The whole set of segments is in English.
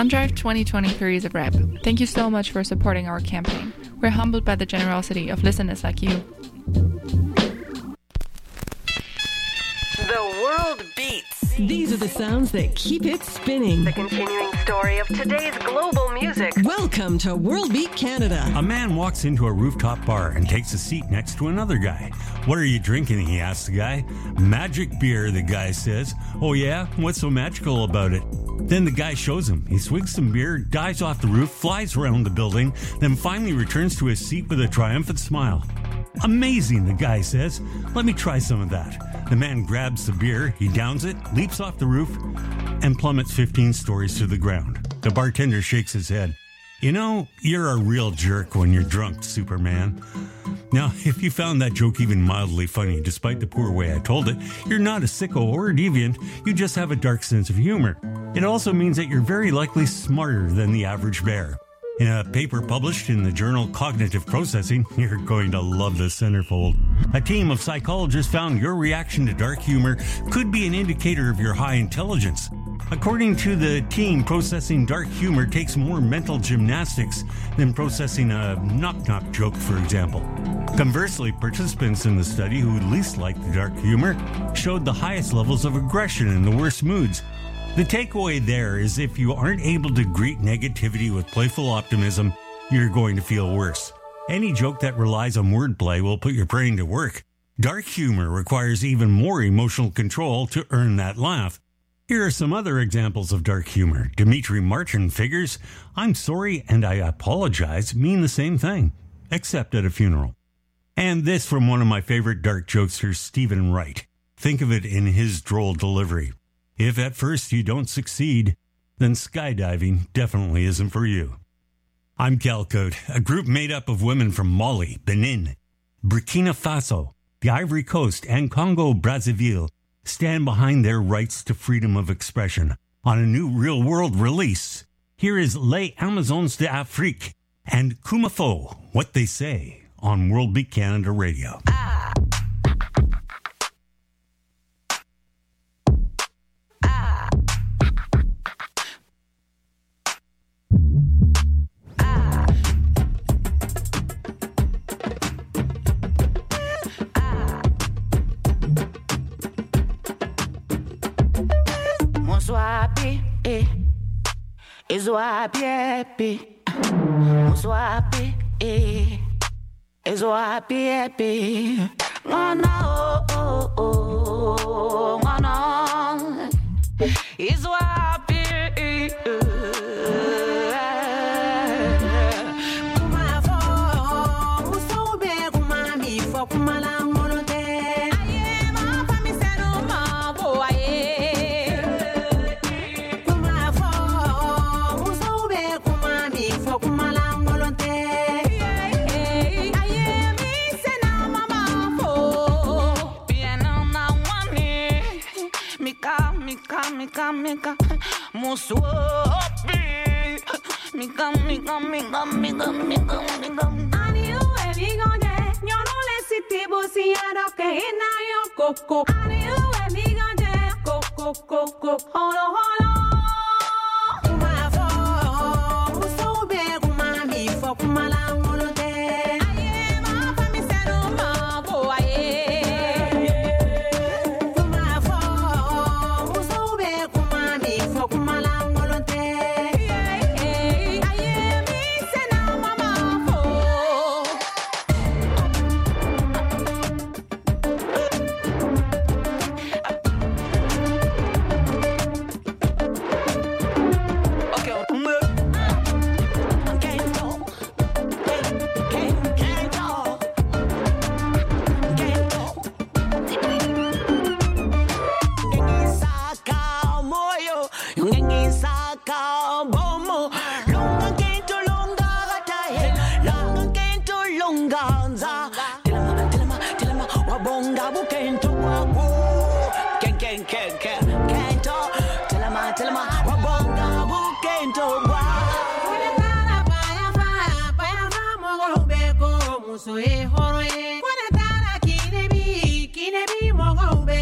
OnDrive 2023 is a wrap. Thank you so much for supporting our campaign. We're humbled by the generosity of listeners like you. The world beats. These are the sounds that keep it spinning. The continuing story of today's global music. Welcome to World Beat Canada. A man walks into a rooftop bar and takes a seat next to another guy. "What are you drinking?" he asks the guy. "Magic beer," the guy says. "Oh yeah? What's so magical about it?" Then the guy shows him. He swigs some beer, dives off the roof, flies around the building, then finally returns to his seat with a triumphant smile. "Amazing," the guy says. "Let me try some of that." The man grabs the beer, he downs it, leaps off the roof, and plummets 15 stories to the ground. The bartender shakes his head. "You know, you're a real jerk when you're drunk, Superman." Now, if you found that joke even mildly funny, despite the poor way I told it, you're not a sicko or a deviant, you just have a dark sense of humor. It also means that you're very likely smarter than the average bear. In a paper published in the journal Cognitive Processing, you're going to love this centerfold. A team of psychologists found your reaction to dark humor could be an indicator of your high intelligence. According to the team, processing dark humor takes more mental gymnastics than processing a knock-knock joke, for example. Conversely, participants in the study who least liked the dark humor showed the highest levels of aggression and the worst moods. The takeaway there is if you aren't able to greet negativity with playful optimism, you're going to feel worse. Any joke that relies on wordplay will put your brain to work. Dark humor requires even more emotional control to earn that laugh. Here are some other examples of dark humor. Dimitri Martin figures, "I'm sorry and I apologize" mean the same thing, except at a funeral. And this from one of my favorite dark jokesters, Stephen Wright. Think of it in his droll delivery. "If at first you don't succeed, then skydiving definitely isn't for you." I'm Cal Cote, a group made up of women from Mali, Benin, Burkina Faso, the Ivory Coast, and Congo-Brazzaville stand behind their rights to freedom of expression. On a new real-world release, here is Les Amazons d'Afrique and Kumafo, What They Say, on World Beat Canada Radio.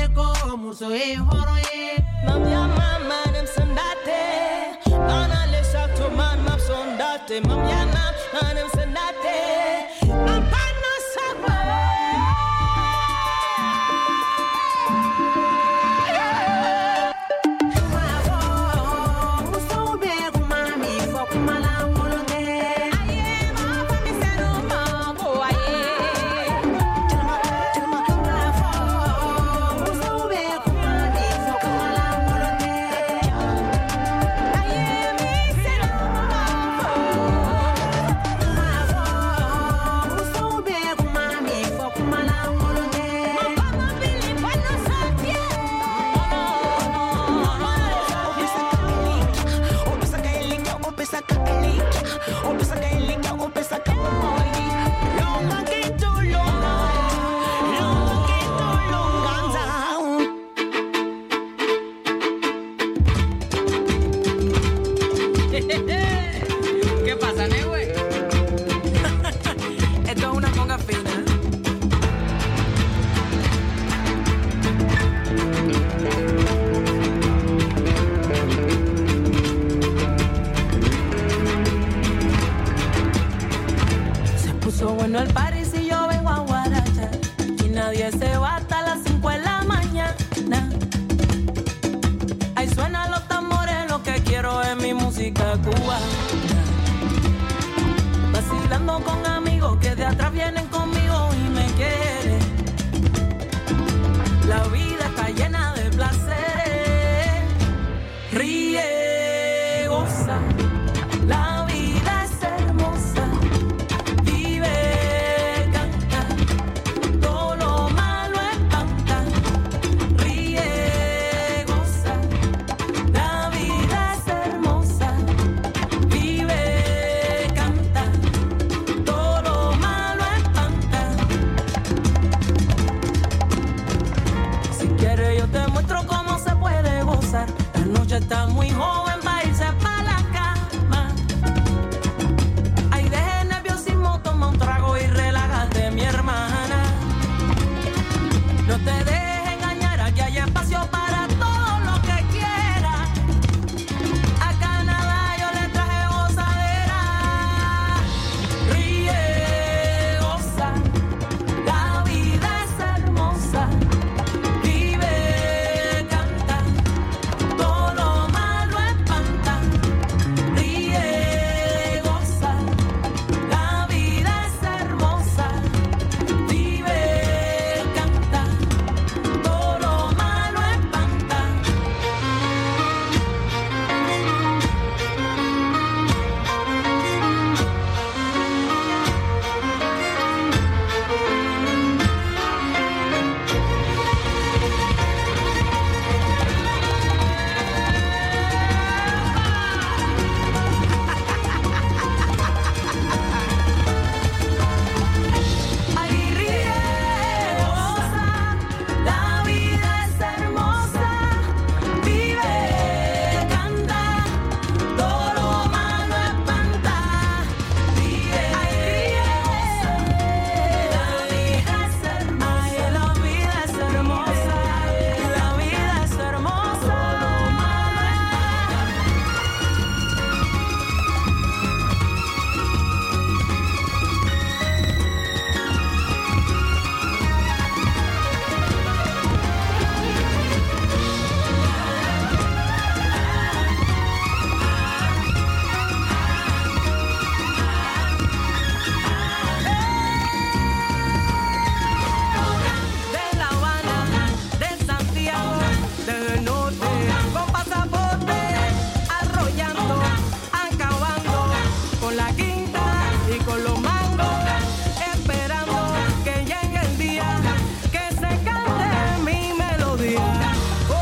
Mama, them sandate, te mamiana, anem senate, ampano sakwa. ¿Qué pasa, güey? Esto es una conga fina. Se puso bueno el party si yo vengo a guaracha y nadie se va hasta las 5 de la mañana. Ahí suenan los tambores, lo que quiero es mi música cubana. Vacilando con amigos que de atrás vienen conmigo y me quieren. La vida está llena de placeres. Ríe, goza. La vida es hermosa. Vive, canta. Todo lo malo espanta. Ríe, goza. La vida es hermosa. Vive, canta. Todo lo malo espanta. Si quieres yo te muestro cómo se puede gozar. La noche está muy joven para irse pa' la cama. Ay, deje el nerviosismo, toma un trago y relájate, mi hermana. No te dejes engañar, aquí hay espacio para todo lo que quieras. A Canadá yo le traje gozadera. Ríe, goza. La vida es hermosa. Vive, canta. Todo lo malo espanta. Ríe, goza. La vida es hermosa. Vive, canta. Todo lo malo espanta. Ay, ríe, goza. La vida es hermosa. Vive, canta. Todo lo malo espanta. Ríe, goza. La vida es hermosa. Ay, la vida es hermosa. La vida es hermosa. Todo lo malo espanta. De La Habana, de Santiago, del norte, con pasaporte, arrollando, acabando, con la quinta y con los mangos, esperando que llegue el día, que se cante mi melodía.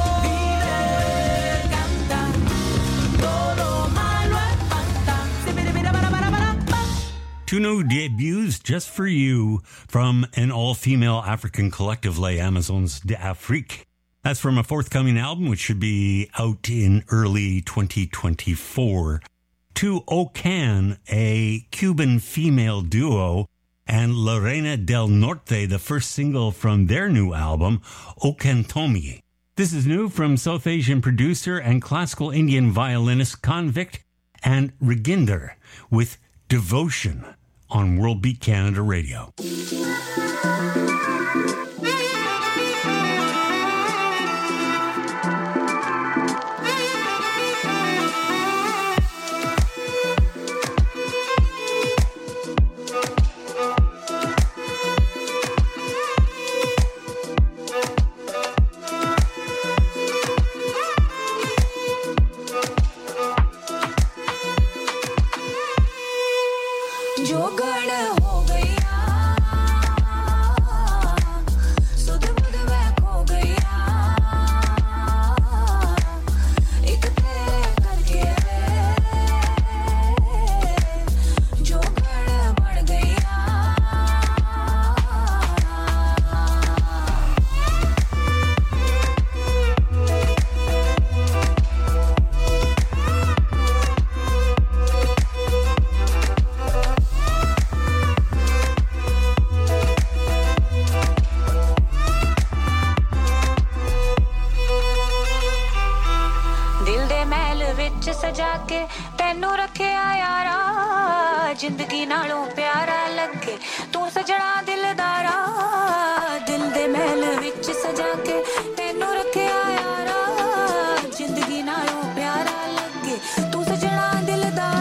Vive, canta, todo lo malo espanta. Sí, mira, para. Two new debuts just for you from an all-female African collective, Les Amazons d'Afrique. That's from a forthcoming album, which should be out in early 2024. To Ocan, a Cuban female duo, and Lorena del Norte, the first single from their new album, Ocantomi. This is new from South Asian producer and classical Indian violinist Convict and Reginder with Devotion on World Beat Canada Radio. जो गण हो गया सुध बुध में खो गया एक तेरे करके जो गण बढ़ गया सजा के तैनू रखिया यारा जिंदगी नालों प्यारा लगे तू सजना दिलदारा दिल दे महल विच सजा के तैनू रखिया यारा जिंदगी नालों प्यारा लगे तू सजना दिलदारा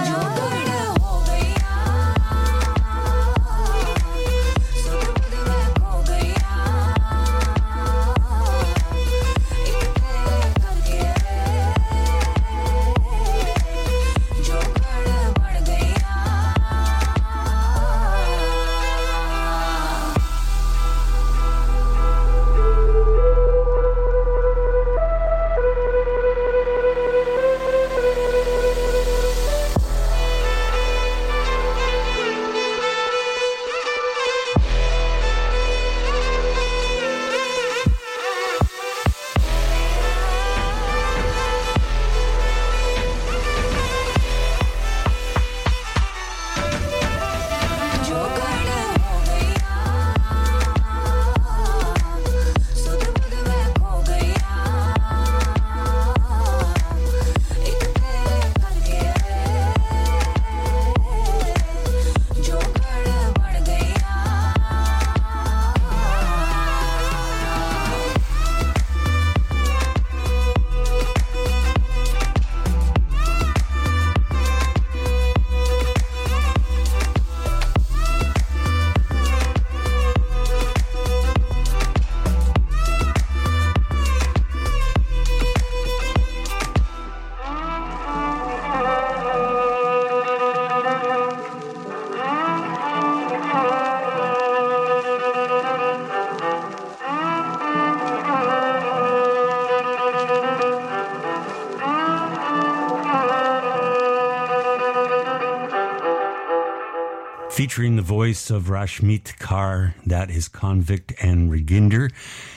Featuring the voice of Rashmeet Kaur, that is Convict and Reginder,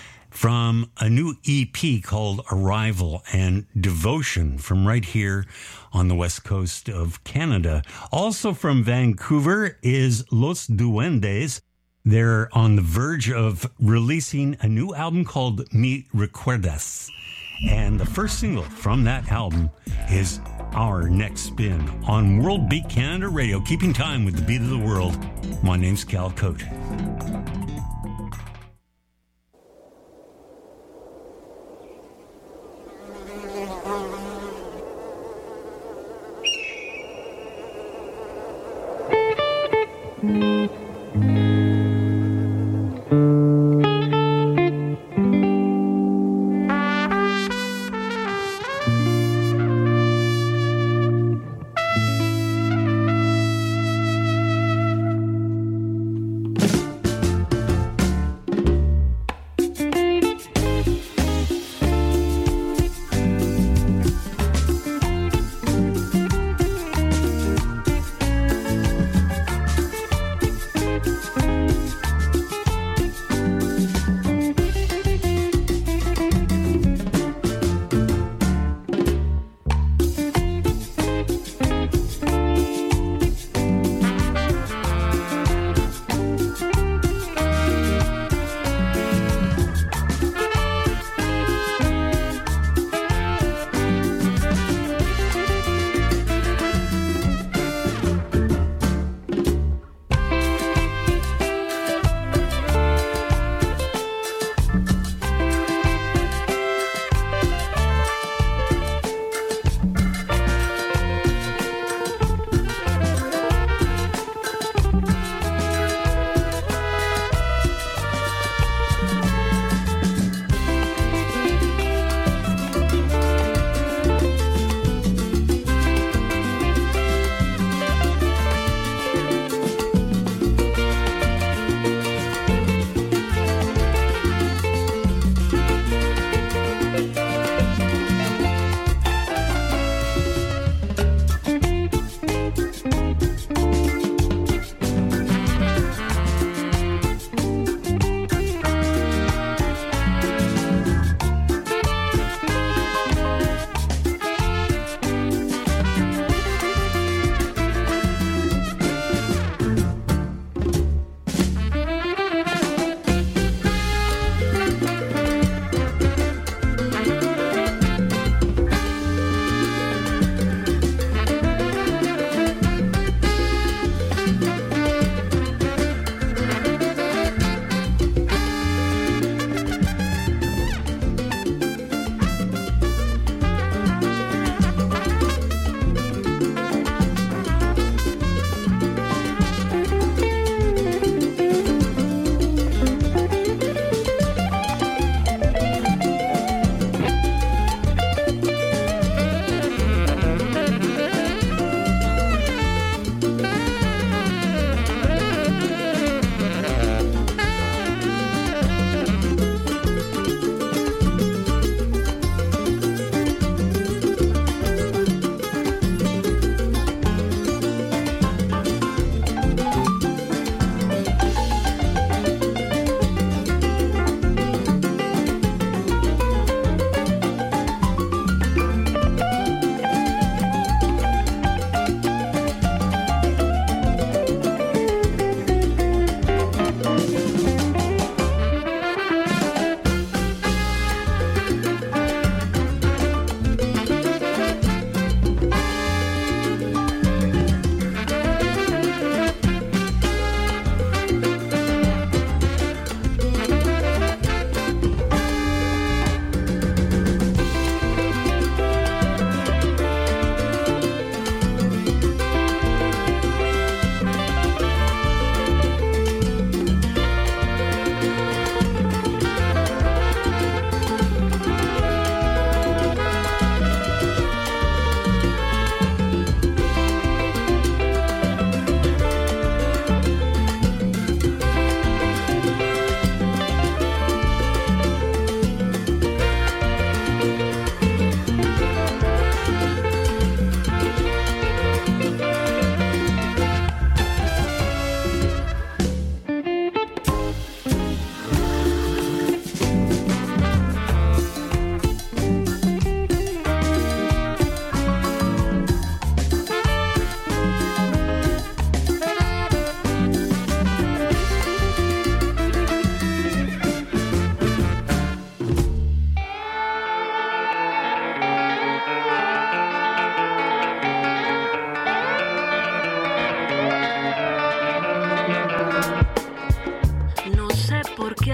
from a new EP called Arrival and Devotion from right here on the west coast of Canada. Also from Vancouver is Los Duendes. They're on the verge of releasing a new album called Me Recuerdas. And the first single from that album is Our Next Spin on World Beat Canada Radio, keeping time with the beat of the world. My name's Cal Cote.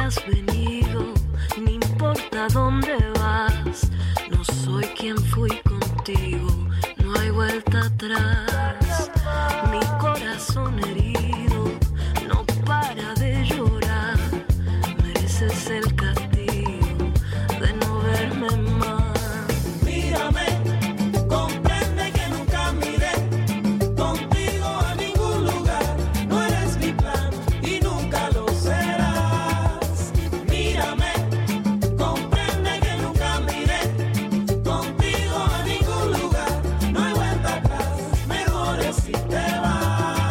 hayas venido, no importa dónde vas, no soy quien fui contigo, no hay vuelta atrás. Mi corazón herido no para de llorar, mereces el castigo de no verme más. Mírame, comprende que nunca miré contigo a ningún lugar, no eres mi plan y nunca lo serás. Mírame, comprende que nunca miré contigo a ningún lugar, no hay vuelta atrás, mejor es si te vas.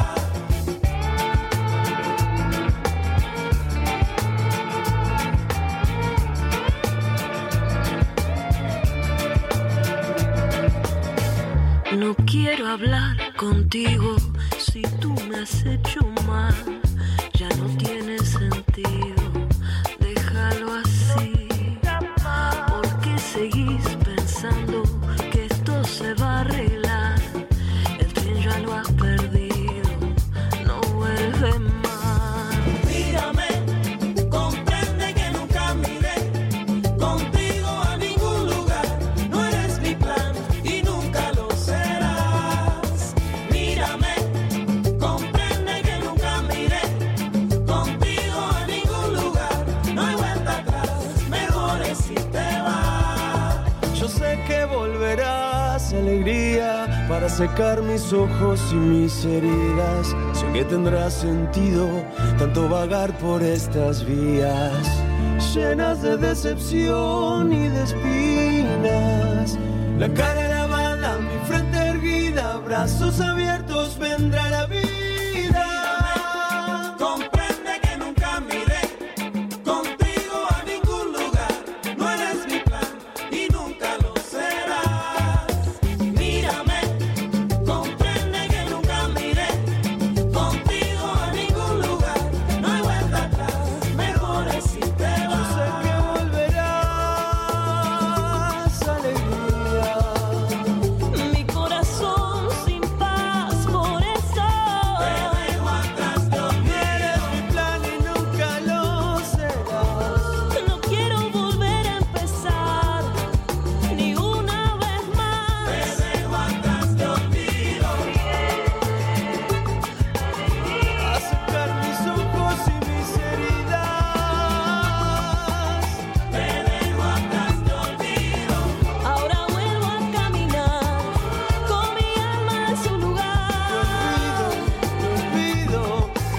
No quiero hablar contigo si tú me has hecho mal, ya no tiene sentido, déjalo así. ¿Por qué seguís pensando que esto se va a arreglar? El tren ya lo has perdido, no vuelve más. Mírame, comprende que nunca miré contigo a ningún lugar, no eres mi plan y nunca lo serás. Mírame, comprende que nunca miré contigo a ningún lugar, no hay vuelta atrás, mejor es si te vas. Yo sé que volverás, alegría, para secar mis ojos y mis heridas. Sé que tendrá sentido tanto vagar por estas vías, llenas de decepción y de espinas. La cara lavada, mi frente erguida, brazos abiertos, vendrá la vida. Comprende que nunca miré contigo a ningún lugar, no eres mi plan y nunca lo serás. Mírame, comprende que nunca miré contigo a ningún lugar, no hay vuelta atrás, mejor es si te Yo sé vas. que volverás, alegría. Mi corazón sin paz, por eso Te dejo atrás, te No olvido. eres mi plan y nunca lo serás. no quiero volver a empezar ni una vez Te más. dejo atrás, te olvido. A secar mis ojos y mis heridas. Te dejo atrás, te olvido. Ahora vuelvo a caminar con mi alma en su lugar. Te olvido, te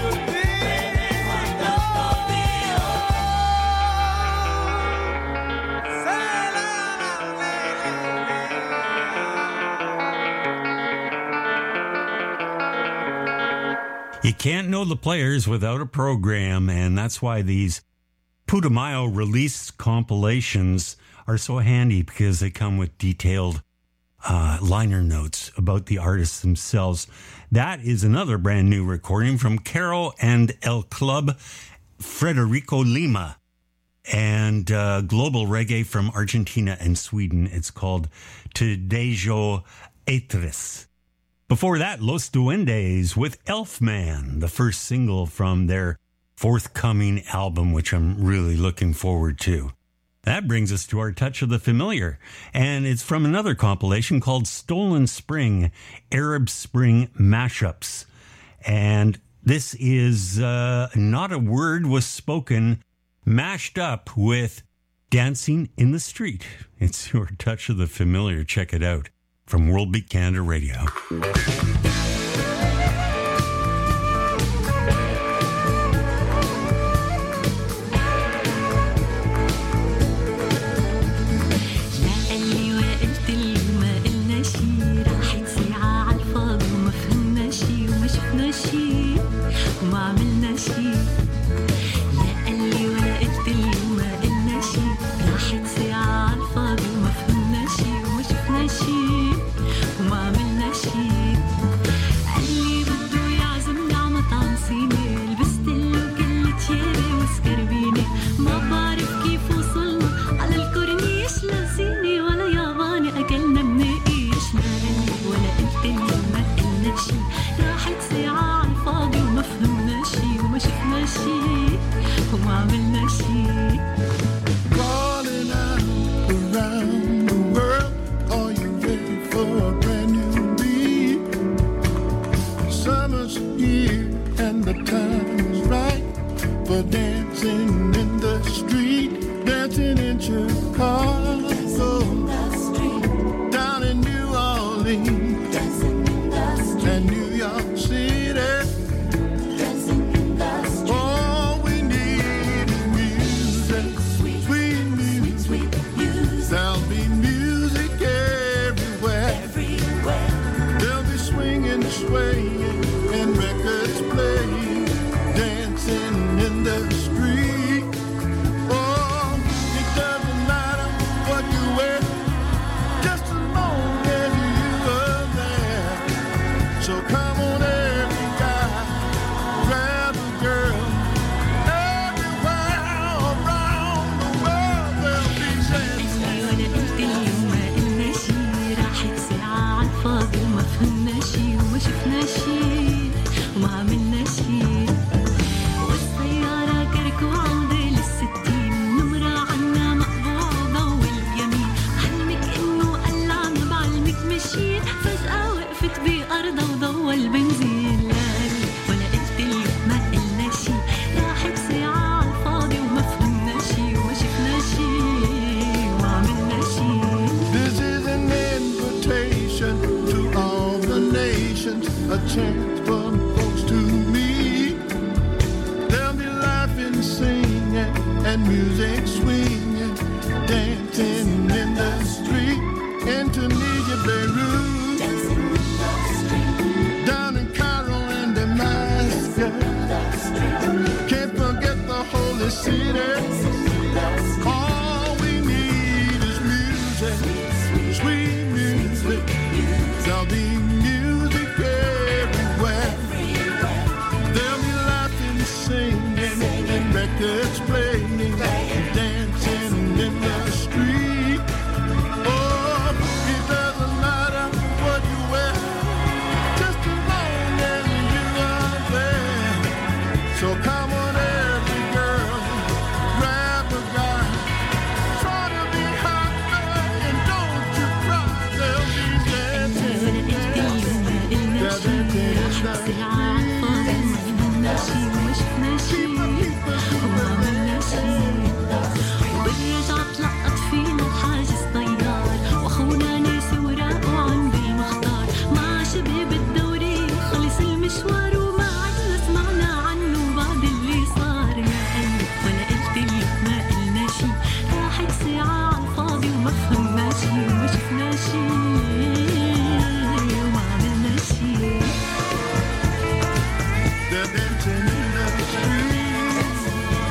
You can't know the players without a program, and that's why these Putumayo release compilations are so handy, because they come with detailed liner notes about the artists themselves. That is another brand new recording from Caro and El Club Federico Lima, and global reggae from Argentina and Sweden. It's called Te Dejo Etres. Before that, Los Duendes with Elfman, the first single from their forthcoming album, which I'm really looking forward to. That brings us to our Touch of the Familiar, and it's from another compilation called Stolen Spring, Arab Spring Mashups. And this is Not a Word Was Spoken, mashed up with Dancing in the Street. It's your Touch of the Familiar. Check it out from World Beat Canada Radio. ما شفنا شي عملنا شي. Calling out around the world, are you ready for a brand new beat? Summer's here and the time is right for dancing in the street, dancing in Chicago, down in New Orleans, and New York City. All we need is music, sweet music. There'll be music everywhere. There'll be swinging, swaying, and records playing, dancing in the street. Oh, it doesn't matter what you wear, just as long as you are there. So come on, every guy, grab a girl. Everywhere around the world there'll be dancing. وانا قلت اليوم ما قلنا شي، راحت ساعة عالفاضي وما فهمنا شي وما شفنا شي وما عملنا شي. والسيارة كرك وعودة لل60، نمرة عنا مقبوضة واليمين. علمك انه قلعنا بعلمك مشيت، فجأة وقفت بأرضها وضوى البنزين. لا ولا قلت اليوم ما قلنا شي، راحت ساعة عالفاضي وما فهمنا شي وما شفنا شي وما عملنا شي. This is an invitation to all the nations, a chance for folks to meet. There'll be laughing, singing, and music swinging, dancing in the street, in Tunisia, Beirut, down in Cairo and Damascus. Can't forget the holy city. All we need is music, sweet music. There'll be music everywhere. There'll be laughing, singing, and records playing, dancing in the street. Oh, it doesn't matter what you wear, just as long as you are there. So come on, every girl, grab a guy, try to be happy and don't you cry. There'll be dancing, وانا قلت اليوم ما قلنا شي، راحت ساعة عالفاضي وما فهمنا شي وما شفنا شي وما عملنا شي. وبرجع تلقط فينا الحاجز طيار، واخونا ناسي وراقه عند المختار. مع شباب الدوري خلص المشوار وما عدنا سمعنا عنه بعد اللي صار. ما قلت ولا قلت اليوم ما قلنا شي، راحت ساعة عالفاضي وما فهمنا شي وما شفنا شي وما عملنا شي. they're dancing in the street.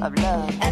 of love.